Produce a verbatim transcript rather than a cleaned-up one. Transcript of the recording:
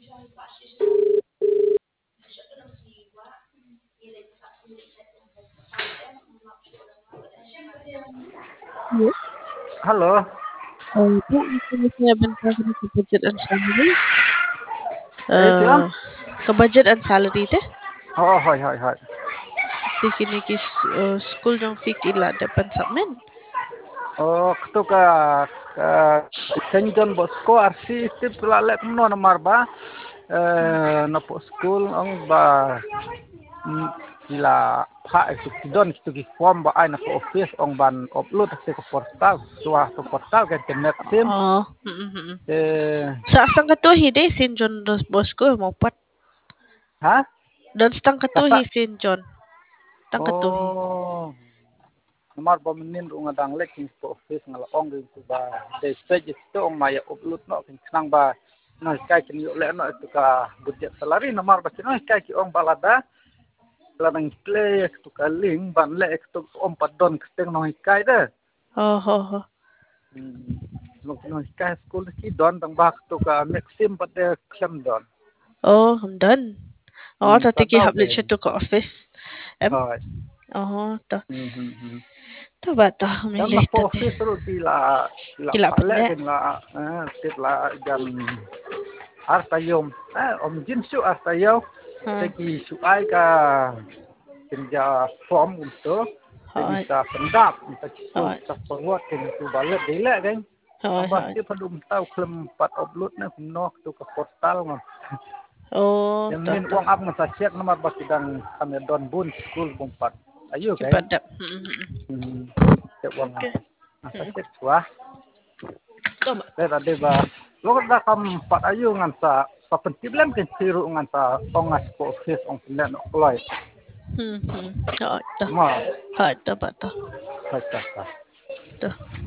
Yes. Halo. Um, po, information banta ko sa budget and salary. Eh, silang? Uh, ka budget and salary te. Oh, hoy, hoy, hoy. Ti kini kis uh, school ng fik ila depan sa men. Oh, ketu ka ka Saint John Bosco R C tip lalek mno namar ba. Eh, napo school ang ba mm, sila pa itu don itu ki form ba ai na po office ong ban upload sa ko portal suah to portal kan internet sim. Oh, mm mm. Eh, Sa asang katuhi de Saint John dos Bosco mo pat. ha? Dan stang Kata katuhi Saint John. Tang katuhi. oh Nomor pemenin ru ngadang lek king po office ngalong ring tu ba de stage itu ong maya upload no king nang ba no kai kin yo le no itu ka budget salary nomor ba no kai ki ong balada ladang play tu ka link ban le tu om padon keteng no kai de Oh, ho ho. no no kai school ki don bang ba tu ka maxim pate klem don Oh, I'm done. Oh, tati ki tadaw hablit ke siya to ka office. Em? hoy Oh, to. hmm hmm hmm To ba to? May dan na late po te. office ru ti la la Kila pa pa le na. kin la eh tip la jam Artayom, eh, om jin su artayo, Ha. teki su ai ka kerja form untuk, teki Hot. sa pendap, kita cipu Hot. sa perwat, teki tu balik dilek kan, Hot. tambah Hot. dia pedum tahu klem empat upload na kuno tu ke portal ngam. Oh, Yang to min to. uang apa masa cek nama bas sedang kami don bun school bompat. Ayo kan, Cibadak. Hmm. hmm, hmm. hmm, cek uang Okay. masa Hmm. cek suah. To ba? Saya tadi bah, lo dah kam empat ayu ngan sa, sa pentiblam kan siru ngan sa ongas po office ong pindah nok loy. Hmm. Hmm. Hot to. Ma, Hot to ba to? kata. To.